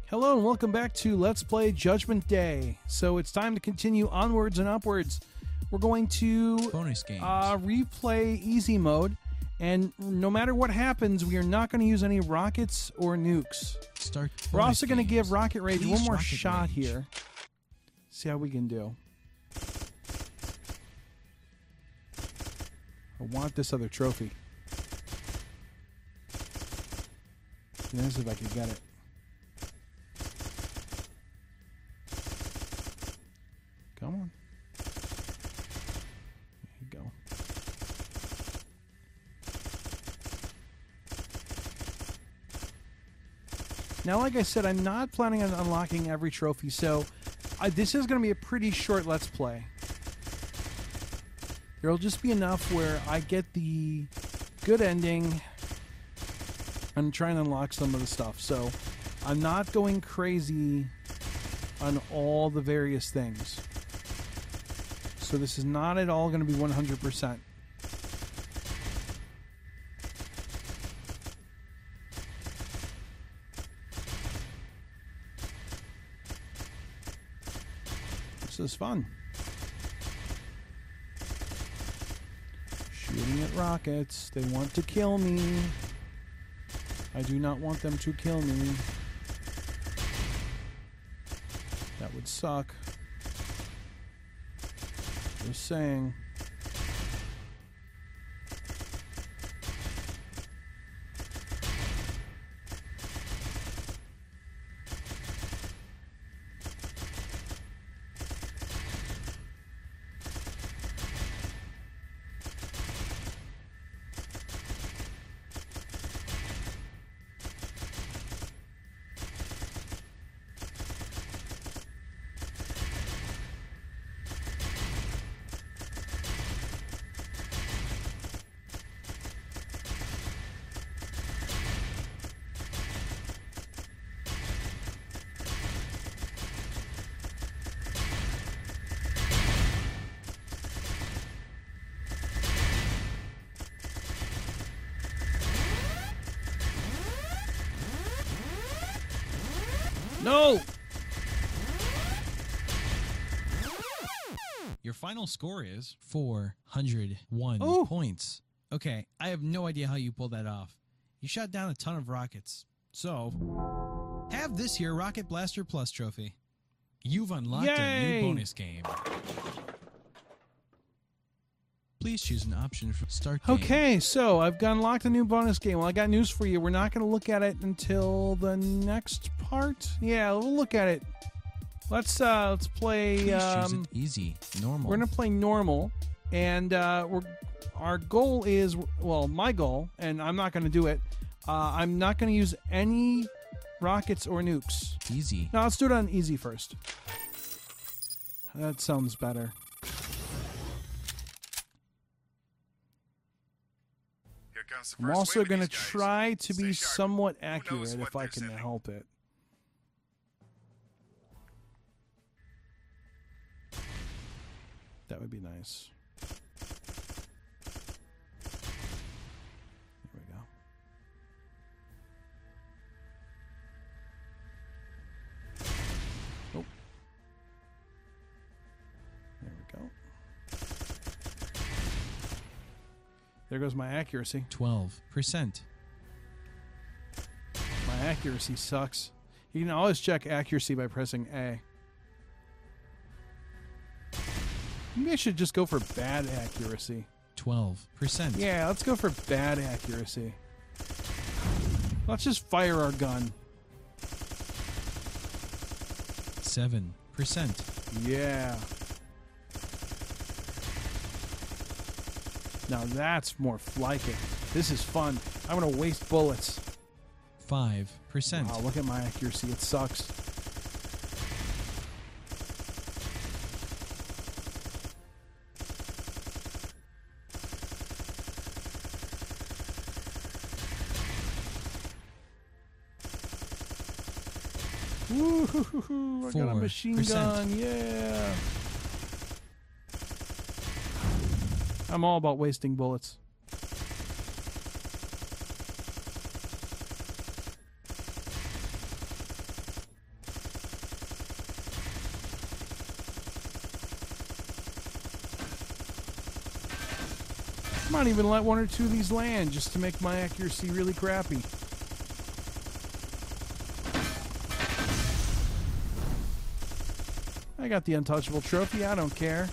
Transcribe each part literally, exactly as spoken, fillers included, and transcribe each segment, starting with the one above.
Hello and welcome back to Let's Play Judgment Day. So it's time to continue onwards and upwards. We're going to bonus games. Uh, replay easy mode, and no matter what happens, we are not going to use any rockets or nukes. Start. We're also going to give Rocket Rage Please one more Rocket shot Rage. here. See how we can do. I want this other trophy. Let's see if I can get it. Come on. There you go. Now, like I said, I'm not planning on unlocking every trophy, so uh, this is going to be a pretty short Let's Play. There'll just be enough where I get the good ending and try and unlock some of the stuff. So I'm not going crazy on all the various things. So this is not at all going to be one hundred percent. This is fun. Shooting at rockets. They want to kill me. I do not want them to kill me. That would suck. Just saying. No! Your final score is four hundred one Ooh. points. Okay, I have no idea how you pulled that off. You shot down a ton of rockets. So, have this here Rocket Blaster Plus trophy. You've unlocked a Yay! new bonus game. Please choose an option for start game. Okay, so I've got unlocked a new bonus game. Well, I got news for you. We're not going to look at it until the next part. Yeah, we'll look at it. Let's uh, let's play. Please choose Um, it easy, normal. we're going to play normal, and uh, we're our goal is well, my goal, and I'm not going to do it. Uh, I'm not going to use any rockets or nukes. Easy. No, let's do it on easy first. That sounds better. I'm also going to try to be somewhat accurate if I can help it. That would be nice. There we go. Oh. There we go. There goes my accuracy. twelve percent. My accuracy sucks. You can always check accuracy by pressing A. Maybe I should just go for bad accuracy. twelve percent. Yeah, let's go for bad accuracy. Let's just fire our gun. seven percent. Yeah. Now that's more like it. This is fun. I'm going to waste bullets. five percent. Wow, look at my accuracy. It sucks. Woo-hoo-hoo-hoo. I got a Four machine percent. gun. Yeah. I'm all about wasting bullets. might even let one or two of these land just to make my accuracy really crappy. I got the untouchable trophy. I don't care.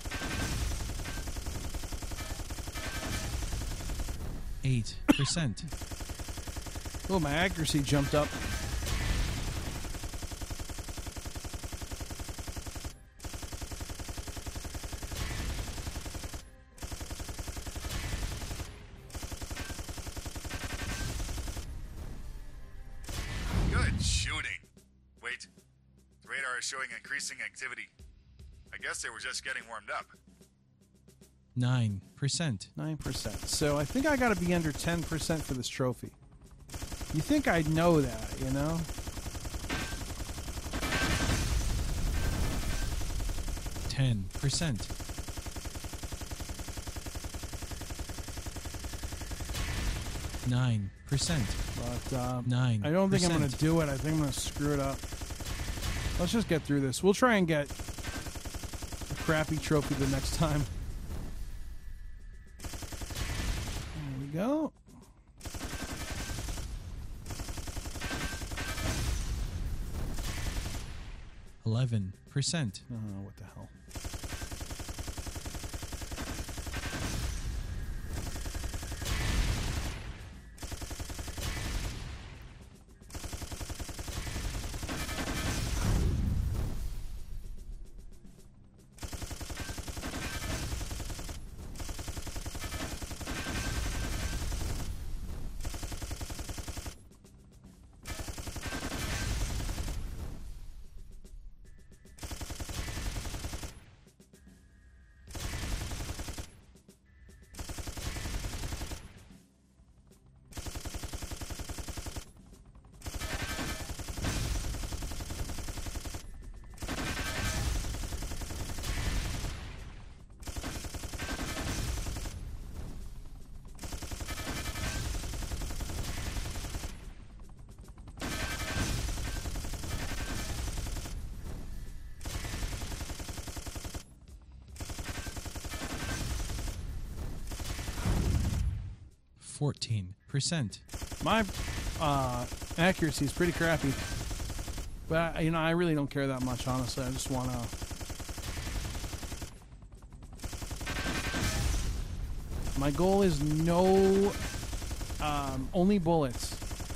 Eight percent. Oh, my accuracy jumped up. Good shooting. Wait, the radar is showing increasing activity. I guess they were just getting warmed up. Nine percent. nine percent. So I think I got to be under ten percent for this trophy. You think I'd know that, you know? Ten percent. Nine percent. But um, Nine. I don't think I'm going to percent. do it. I think I'm going to screw it up. Let's just get through this. We'll try and get a crappy trophy the next time. There we go. Eleven percent. Oh, what the hell. Fourteen percent. My uh, accuracy is pretty crappy. But, you know, I really don't care that much, honestly. I just want to... My goal is no... Um, only bullets.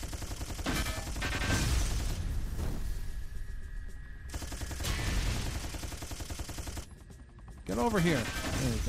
Get over here. There we go.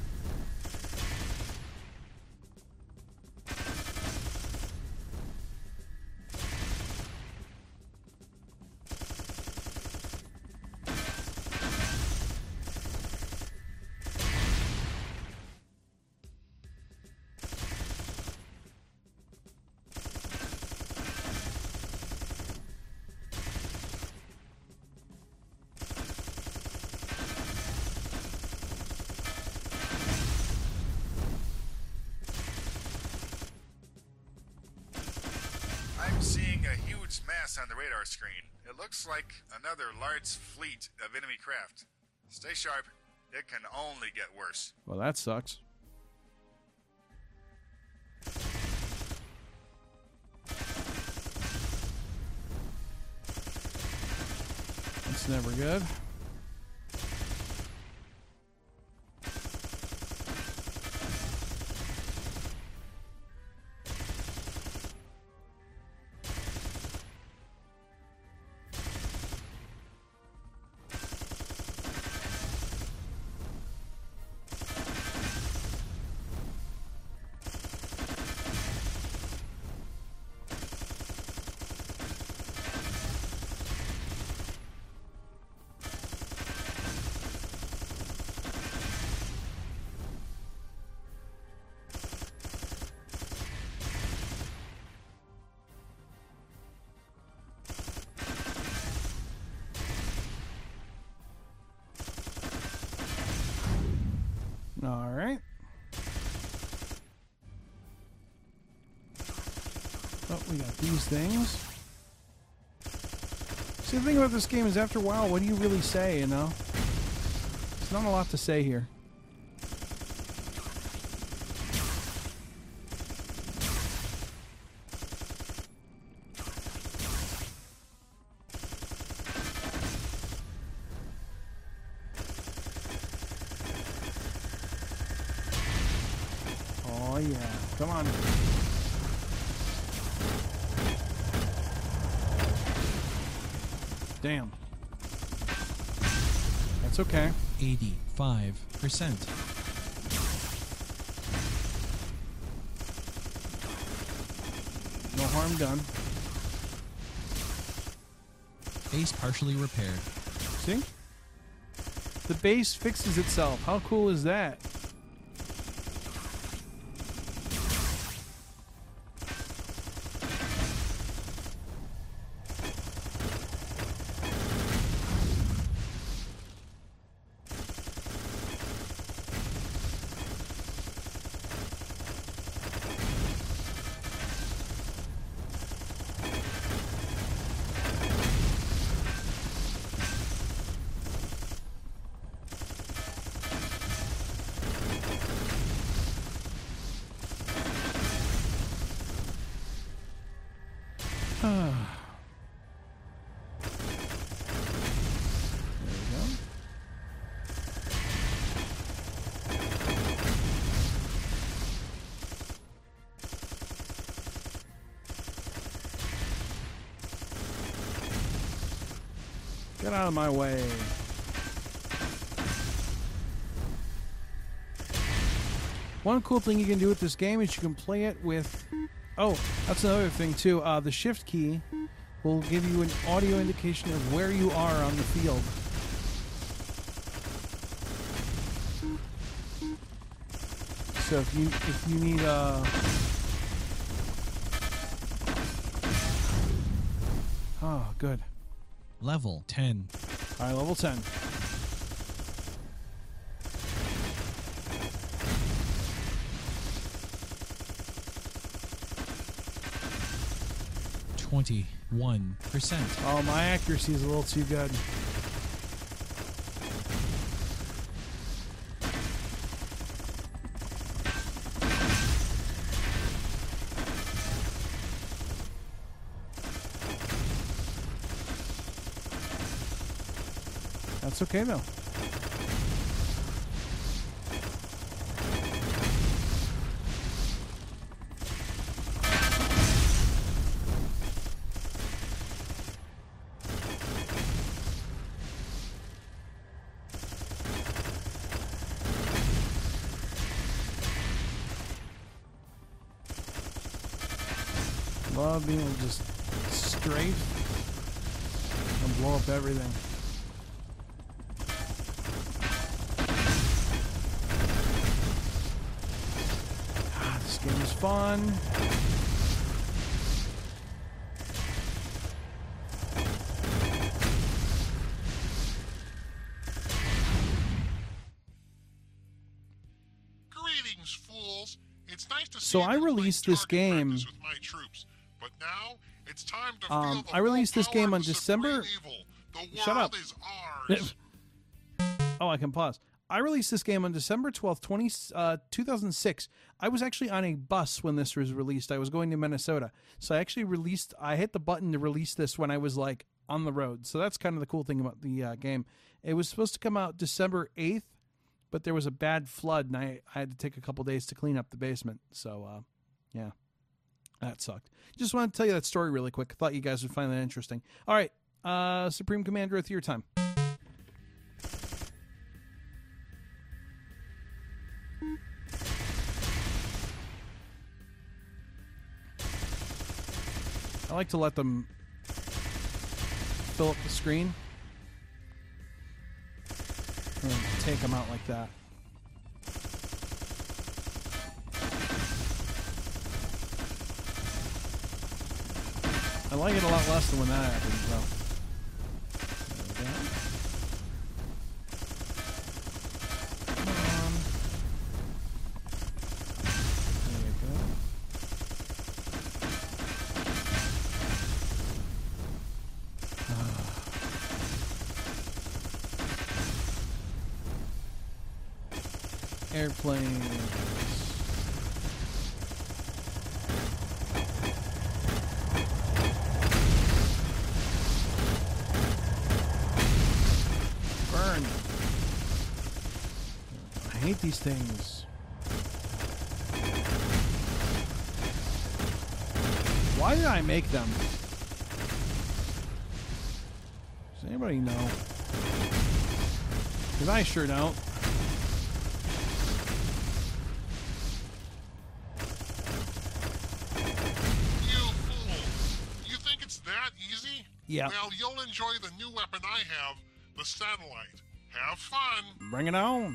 I'm seeing a huge mass on the radar screen. It looks like another large fleet of enemy craft. Stay sharp. It can only get worse. Well, that sucks. That's never good. All right. Oh, we got these things. See, the thing about this game is after a while, what do you really say, you know? There's not a lot to say here. Come on. Damn. That's okay. eighty-five percent. No harm done. Base partially repaired. See? The base fixes itself. How cool is that? Get out of my way. One cool thing you can do with this game is you can play it with... Oh, that's another thing too. Uh, the shift key will give you an audio indication of where you are on the field. So if you if you need uh oh, good. Level ten. All right, level ten. Twenty-one percent. Oh, my accuracy is a little too good. That's okay though. Love being able to just strafe and blow up everything. Ah, this game is fun. Greetings, fools. It's nice to see So I you released playing this target game- practice with my troops, but now it's time to Um, feel the I released full this game power on of the December- supreme evil. The Shut world up. is ours. Oh, I can pause. I released this game on December twelfth, twenty, uh, two thousand six. I was actually on a bus when this was released. I was going to Minnesota. So I actually released, I hit the button to release this when I was like on the road. So that's kind of the cool thing about the uh, game. It was supposed to come out December eighth, but there was a bad flood and I, I had to take a couple days to clean up the basement. So, uh, yeah, that sucked. Just wanted to tell you that story really quick. I thought you guys would find that interesting. All right, uh, Supreme Commander, it's your time. I like to let them fill up the screen and take them out like that. I like it a lot less than when that happens, though. There we go. Come on. There you go. Airplanes. Burn. I hate these things. Why did I make them? Does anybody know? Because I sure don't. You fool! You think it's that easy? Yeah. Well, you'll enjoy the new weapon I have, the satellite. Have fun! Bring it on.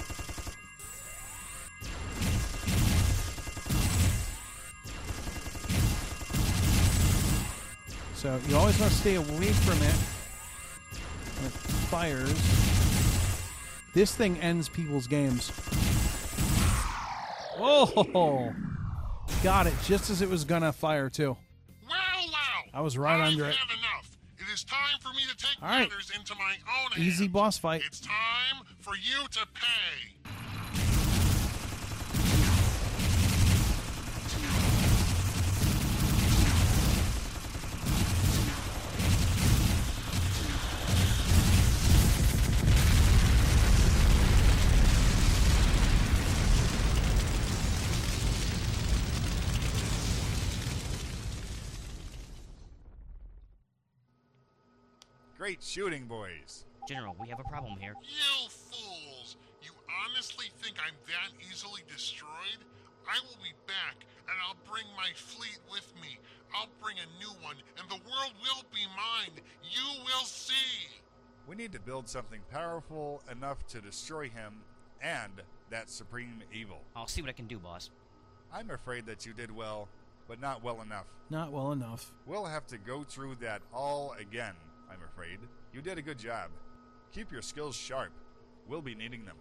So you always want to stay away from it when it fires. This thing ends people's games. Oh, got it just as it was gonna fire too. Well, now! I was right I've under it. had enough. It is time for me to take All right. matters into my own hands. Easy boss fight. It's time for you to pay. Great shooting, boys. General, we have a problem here. You fools! You honestly think I'm that easily destroyed? I will be back, and I'll bring my fleet with me. I'll bring a new one, and the world will be mine. You will see! We need to build something powerful enough to destroy him and that supreme evil. I'll see what I can do, boss. I'm afraid that you did well, but not well enough. Not well enough. We'll have to go through that all again, I'm afraid. You did a good job. Keep your skills sharp. We'll be needing them.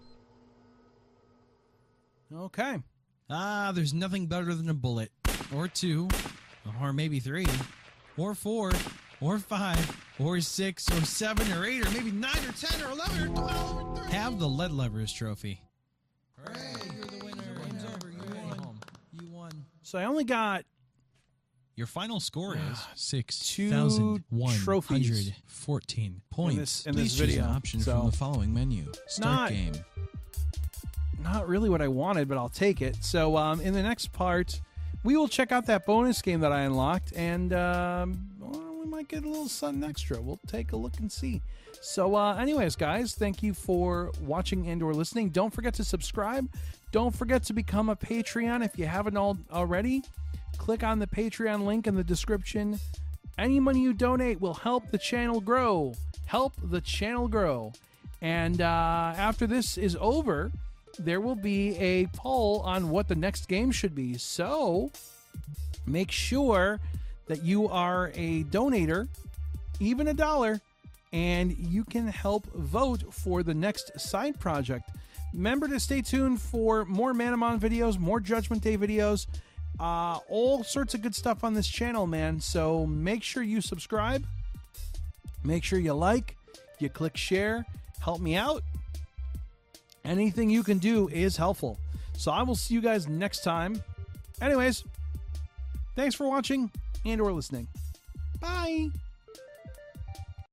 Okay. Ah, there's nothing better than a bullet. Or two. Or maybe three. Or four. Or five. Or six. Or seven. Or eight. Or maybe nine. Or ten. Or eleven. Or twelve. Or thirteen. Have the Lead Levers trophy. Hooray, you're the winner. Game's over. You won. You won. So I only got Your final score is six Two thousand one trophies hundred fourteen points. this- in Please this choose video, an option so- from the following menu. Start Not- game. not really what I wanted, but I'll take it. So um, in the next part, we will check out that bonus game that I unlocked, and um, well, we might get a little something extra. We'll take a look and see. So uh, anyways, guys, thank you for watching and or listening. Don't forget to subscribe. Don't forget to become a Patreon if you haven't all already. Click on the Patreon link in the description. Any money you donate will help the channel grow. Help the channel grow. And uh, after this is over, there will be a poll on what the next game should be. So make sure that you are a donator, even a dollar, and you can help vote for the next side project. Remember to stay tuned for more Manamon videos, more Judgment Day videos, uh, all sorts of good stuff on this channel, man. So make sure you subscribe. Make sure you like, you click share, help me out. Anything you can do is helpful. So I will see you guys next time. Anyways, thanks for watching and or listening. Bye.